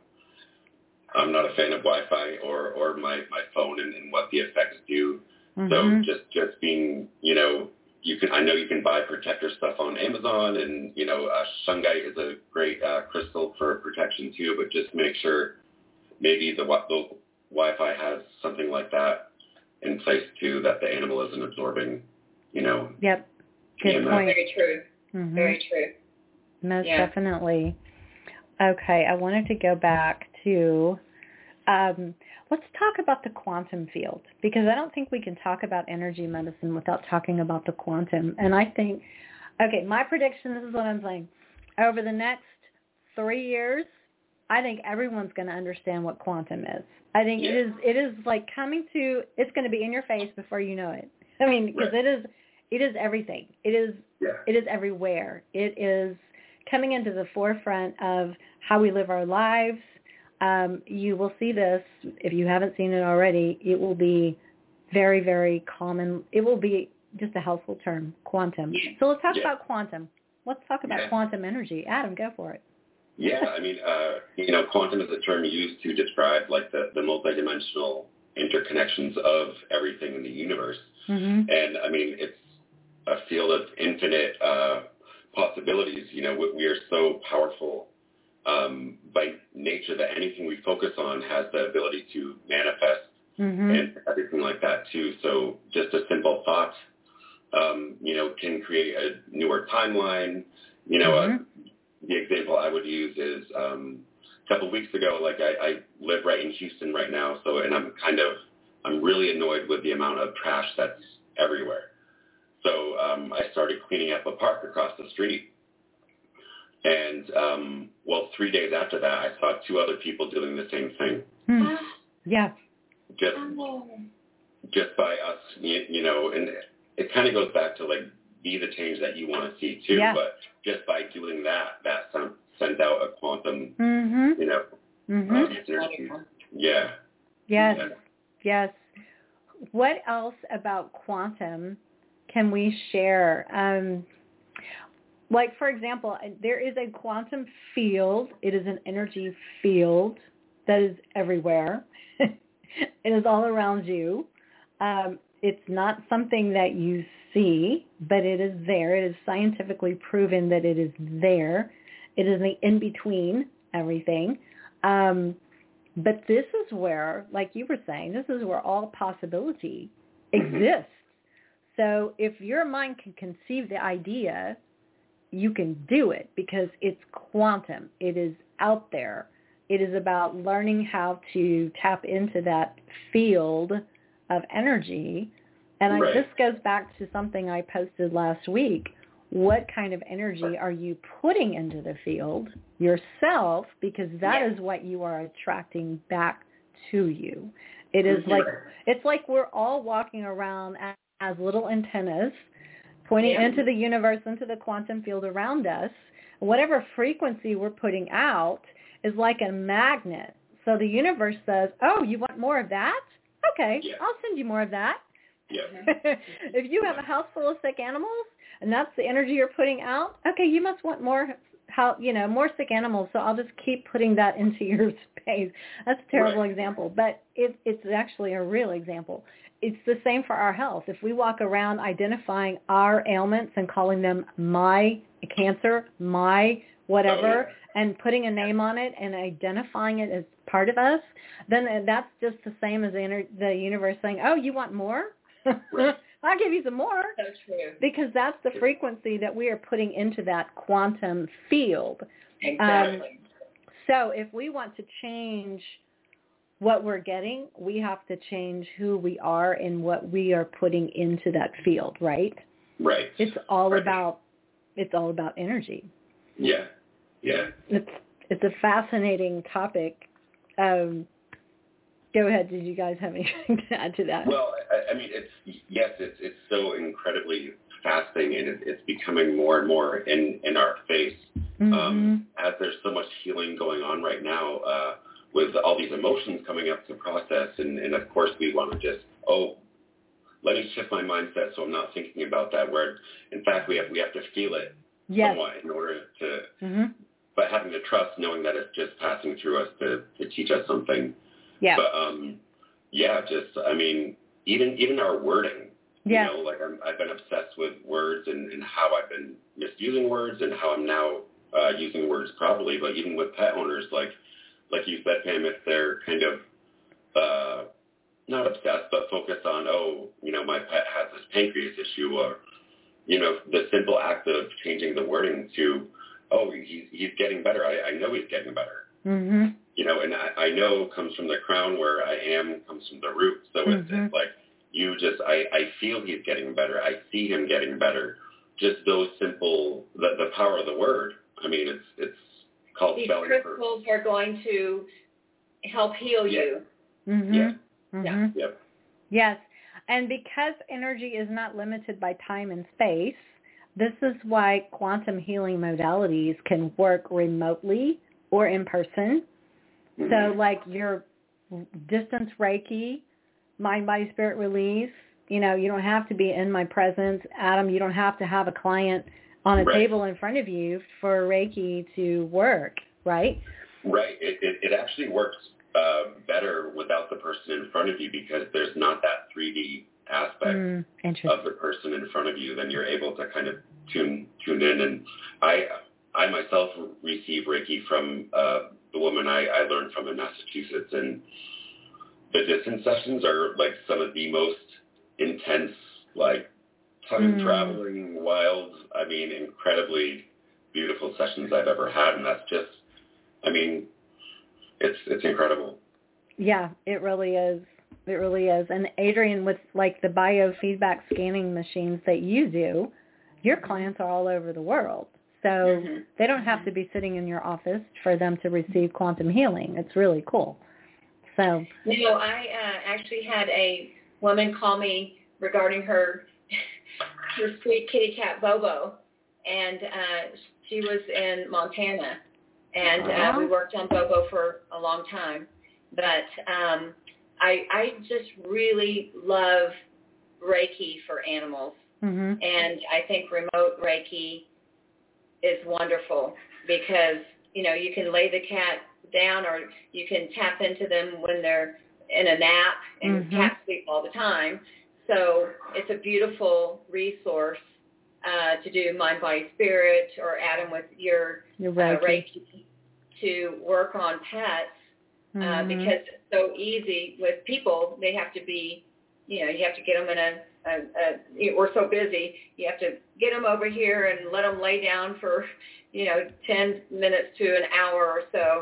I'm not a fan of Wi-Fi or, or my, my phone and, and what the effects do. Mm-hmm. So just, just being, you know, you can, I know you can buy protector stuff on Amazon, and, you know, uh, shungite is a great uh, crystal for protection too, but just make sure maybe the, the Wi-Fi has something like that in place too, that the animal isn't absorbing, you know. Yep. Good E M F. point. Very true. Mm-hmm. Very true. Most Yeah. definitely. Okay, I wanted to go back to, um, let's talk about the quantum field, because I don't think we can talk about energy medicine without talking about the quantum. And I think, okay, my prediction, this is what I'm saying, over the next three years, I think everyone's going to understand what quantum is. I think Yeah. it is it is like coming to, it's going to be in your face before you know it. I mean, because Right. it is, it is everything. It is, Yeah. it is everywhere. It is coming into the forefront of how we live our lives. Um, you will see this, if you haven't seen it already, it will be very, very common. It will be just a household term, quantum. Yeah. So let's talk Yeah. about quantum. Let's talk about Yeah. quantum energy. Adam, go for it. Yeah, I mean, uh, you know, quantum is a term used to describe like the, the multidimensional interconnections of everything in the universe. Mm-hmm. And I mean, it's a field of infinite uh, possibilities. You know, we, we are so powerful um, by nature that anything we focus on has the ability to manifest Mm-hmm. and everything like that too. So just a simple thought, um, you know, can create a newer timeline. You know, Mhm. uh, the example I would use is um, a couple of weeks ago, like I, I live right in Houston right now, so and I'm kind of, I'm really annoyed with the amount of trash that's everywhere. So um, I started cleaning up a park across the street. And, um, well, three days after that, I saw two other people doing the same thing. Hmm. Yeah. Just Oh. just by us, you, you know, and it kind of goes back to, like, be the change that you want to see, too. Yeah. But just by doing that, that sent, sent out a quantum, Mm-hmm. you know, Mm-hmm. um, energy. Yeah. Yes. Yeah. Yes. What else about quantum can we share? Um, like, for example, there is a quantum field. It is an energy field that is everywhere. It is all around you. Um, it's not something that you see, but it is there. It is scientifically proven that it is there. It is the in-between everything. Um, but this is where, like you were saying, this is where all possibility exists. So if your mind can conceive the idea, you can do it because it's quantum. It is out there. it is about learning how to tap into that field of energy. And Right. I, this goes back to something I posted last week. What kind of energy are you putting into the field yourself? Because that Yes. is what you are attracting back to you. It is like, it's like we're all walking around as, as little antennas pointing Yeah. into the universe, into the quantum field around us. Whatever frequency we're putting out is like a magnet. So the universe says, oh, you want more of that? Okay, Yeah. I'll send you more of that. Yeah. If you have a house full of sick animals and that's the energy you're putting out, okay, you must want more, how you know, more sick animals. So I'll just keep putting that into your space. That's a terrible Right. example, but it, it's actually a real example. It's the same for our health. If we walk around identifying our ailments and calling them my cancer, my whatever, Oh, and putting a name on it and identifying it as part of us, then that's just the same as the, inter- the universe saying, oh, you want more? Right. I'll give you some more. So true. Because that's the frequency that we are putting into that quantum field. Exactly. Um, so if we want to change what we're getting, we have to change who we are and what we are putting into that field, right? Right. It's all Right. about it's all about energy. Yeah. Yeah. It's it's a fascinating topic. Um, go ahead. Did you guys have anything to add to that? Well, I, I mean, it's yes, it's it's so incredibly fascinating, and it, it's becoming more and more in in our face. Mm-hmm. Um, as there's so much healing going on right now, uh, with all these emotions coming up to process, and, and of course we want to just oh, let me shift my mindset so I'm not thinking about that. Where in fact we have we have to feel it Yes. somewhat in order to, Mm-hmm. but having to trust, knowing that it's just passing through us to to teach us something. Yeah. But um, yeah, just I mean, even even our wording. Yeah. You know, like I'm, I've been obsessed with words and, and how I've been misusing words and how I'm now uh, using words properly. But even with pet owners, like like you said, Pam, if they're kind of uh, not obsessed but focused on, oh, you know, my pet has this pancreas issue, or you know, the simple act of changing the wording to, oh, he's he's getting better. I, I know he's getting better. Mm-hmm. You know, and I, I know comes from the crown where I am, comes from the root. So it's, Mm-hmm. it's like you just, I, I feel he's getting better. I see him getting better. Just those simple, the, the power of the word. I mean, it's it's called These spelling crystals are going to help heal Yeah. you. Mm-hmm. Yeah. Mm-hmm. for. Yep. Yes. And because energy is not limited by time and space, this is why quantum healing modalities can work remotely or in person. Mhm. So like your distance Reiki, mind, body, spirit release, you know, you don't have to be in my presence. Adam, you don't have to have a client on a Right. table in front of you for Reiki to work, right? Right. It, it, it actually works uh, better without the person in front of you because there's not that three D aspect Mm, interesting. of the person in front of you. Then you're able to kind of tune tune in. And I I myself receive Reiki from uh, the woman I, I learned from in Massachusetts, and the distance sessions are like some of the most intense, like time Mm. traveling, wild, I mean, incredibly beautiful sessions I've ever had, and that's just, I mean, it's it's incredible. Yeah, it really is. It really is. And Adrian, with like the biofeedback scanning machines that you do, your clients are all over the world. So Mm-hmm. they don't have to be sitting in your office for them to receive quantum healing. It's really cool. So, You know, I uh, actually had a woman call me regarding her her sweet kitty cat Bobo, and uh, she was in Montana, and uh, we worked on Bobo for a long time. But um, I I just really love Reiki for animals, mm-hmm. and I think remote Reiki is wonderful because you know you can lay the cat down or you can tap into them when they're in a nap, and Mm-hmm. cats sleep all the time. So it's a beautiful resource uh, to do mind, body, spirit, or add them with your Your uh, Reiki. Reiki to work on pets uh, Mhm. because it's so easy with people. They have to be, you know, you have to get them in a, a, a, we're so busy, you have to get them over here and let them lay down for, you know, ten minutes to an hour or so.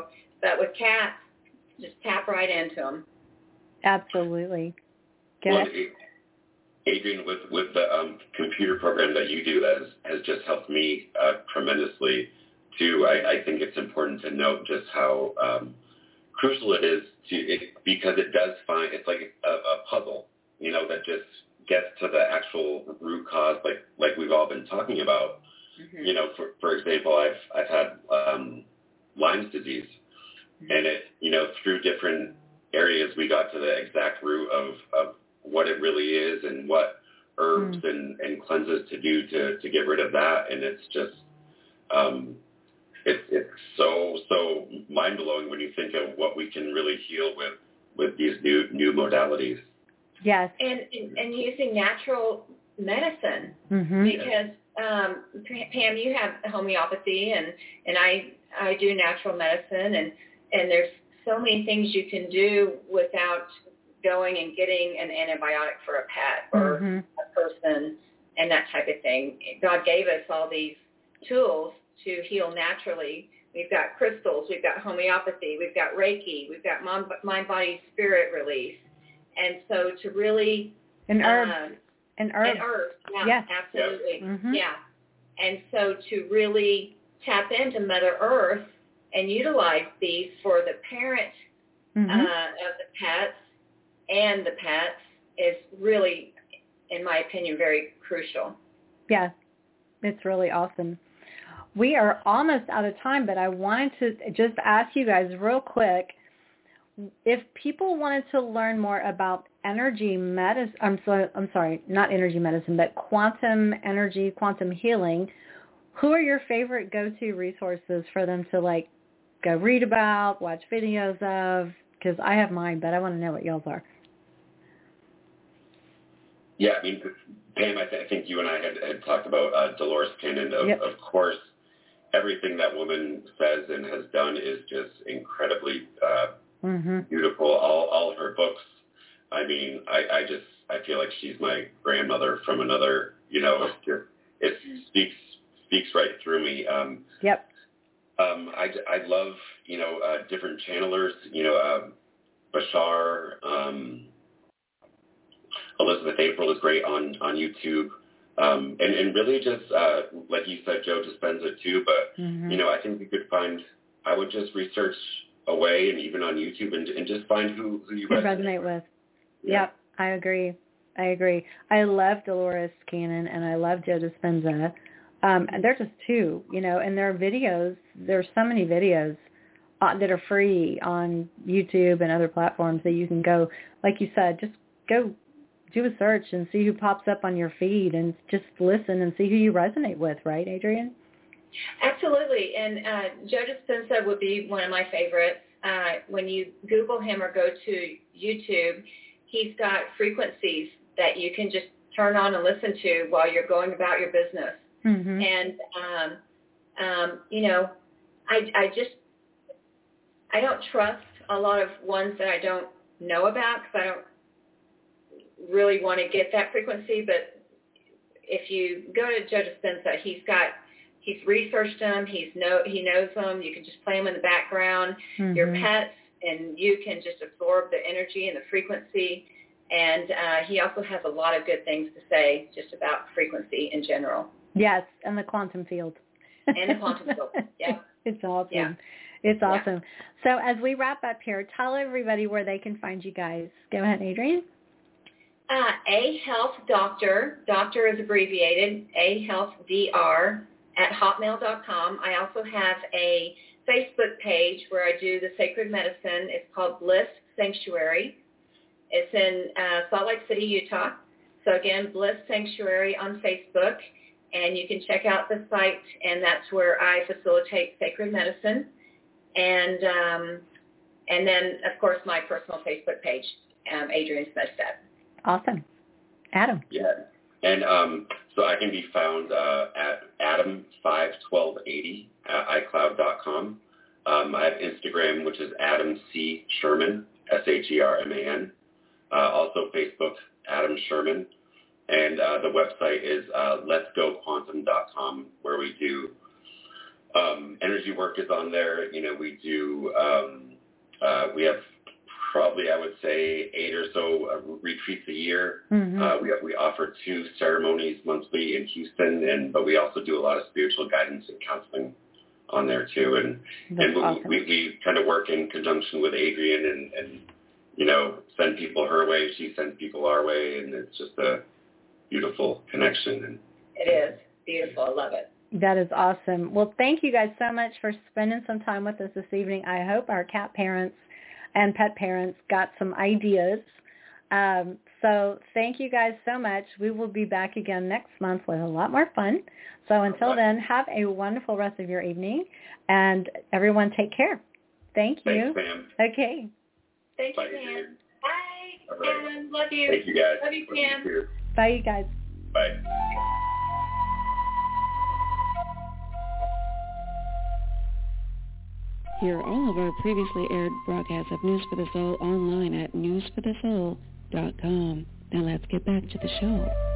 But with cats, just tap right into them. Absolutely. Good. Well, Adrienne, with, with the um, computer program that you do, that has, has just helped me uh, tremendously, too. I, I think it's important to note just how um, crucial it is to it, because it does find, it's like a, a puzzle, you know, that just gets to the actual root cause, like like we've all been talking about. Mm-hmm. You know, for for example, I've I've had um, Lyme's disease, mm-hmm. and it, you know, through different areas, we got to the exact root of, of what it really is and what herbs mm-hmm. and, and cleanses to do to, to get rid of that. And it's just, um, it's it's so, so mind-blowing when you think of what we can really heal with, with these new new modalities. Yes. And, and, and using natural medicine, mm-hmm. because, um, Pam, you have homeopathy, and, and I, I do natural medicine, and, and there's so many things you can do without going and getting an antibiotic for a pet or mm-hmm. a person and that type of thing. God gave us all these tools to heal naturally. We've got crystals, we've got homeopathy, we've got Reiki, we've got mind, body, spirit release. And so to really... And herbs. Um, and herbs. And herbs, yeah, yes. absolutely. Mm-hmm. Yeah. And so to really tap into Mother Earth and utilize these for the parent mm-hmm. uh, of the pets and the pets is really, in my opinion, very crucial. Yeah, it's really awesome. We are almost out of time, but I wanted to just ask you guys real quick, if people wanted to learn more about energy medicine, I'm sorry, I'm sorry, not energy medicine, but quantum energy, quantum healing, who are your favorite go-to resources for them to like go read about, watch videos of? Because I have mine, but I want to know what y'all's are. Yeah, I mean, Pam, I, th- I think you and I had, had talked about uh, Dolores Cannon. Of, yep. of course, everything that woman says and has done is just incredibly uh, mm-hmm. beautiful. All all of her books. I mean, I, I just I feel like she's my grandmother from another. You know, it, it speaks speaks right through me. Um, yep. Um, I, I love, you know, uh, different channelers, you know, uh, Bashar, um, Elizabeth April is great on, on YouTube. Um, and, and really just, uh, like you said, Joe Dispenza too, but, mm-hmm. you know, I think you could find, I would just research away and even on YouTube and, and just find who, who you resonate, resonate with. Yeah. Yep, I agree. I agree. I love Dolores Cannon and I love Joe Dispenza. Um, and they're just two, you know, and their videos, there's so many videos uh, that are free on YouTube and other platforms that you can go, like you said, just go do a search and see who pops up on your feed and just listen and see who you resonate with, right, Adrienne? Absolutely. And uh, Joe Dispenza would be one of my favorites. Uh, when you Google him or go to YouTube, he's got frequencies that you can just turn on and listen to while you're going about your business. Mm-hmm. And, um, um, you know, I, I just, I don't trust a lot of ones that I don't know about because I don't really want to get that frequency. But if you go to Joe Dispenza, he's got, he's researched them. He's know, he knows them. You can just play them in the background. Mm-hmm. Your pets, and you can just absorb the energy and the frequency. And uh, he also has a lot of good things to say just about frequency in general. Yes, and the quantum field. And the quantum field, yeah. It's awesome. Yeah. It's awesome. Yeah. So as we wrap up here, tell everybody where they can find you guys. Go ahead, Adrienne. Uh, A Health Doctor, doctor is abbreviated, A Health D R at hotmail dot com. I also have a Facebook page where I do the sacred medicine. It's called Bliss Sanctuary. It's in uh, Salt Lake City, Utah. So again, Bliss Sanctuary on Facebook. And you can check out the site, and that's where I facilitate sacred medicine. And um, and then, of course, my personal Facebook page, um, Adrienne Smedstead. Awesome. Adam. Yeah. And um, so I can be found uh, at Adam five twelve eighty at iCloud dot com. Um, I have Instagram, which is Adam C. Sherman, S H E R M A N. Uh, also Facebook, Adam Sherman. And uh, the website is uh, lets go quantum dot com, where we do um, energy work is on there. You know, we do, um, uh, we have probably, I would say, eight or so uh, retreats a year. Mm-hmm. Uh, we we offer two ceremonies monthly in Houston, and but we also do a lot of spiritual guidance and counseling on there too. And That's and we, awesome. we we kind of work in conjunction with Adrienne, and, and you know, send people her way, she sends people our way, and it's just a beautiful connection. And it is beautiful. I love it. That is awesome. Well, thank you guys so much for spending some time with us this evening. I hope our cat parents and pet parents got some ideas. Um, so thank you guys so much. We will be back again next month with a lot more fun. So until okay. then, have a wonderful rest of your evening, and everyone take care. Thank you. Thanks, Pam. Okay. Thank Bye, you, Pam. Bye, right. Pam. Love you. Thank you, guys. Love you, Pam. You Bye, you guys. Bye. Hear all of our previously aired broadcasts of News for the Soul online at news for the soul dot com. Now let's get back to the show.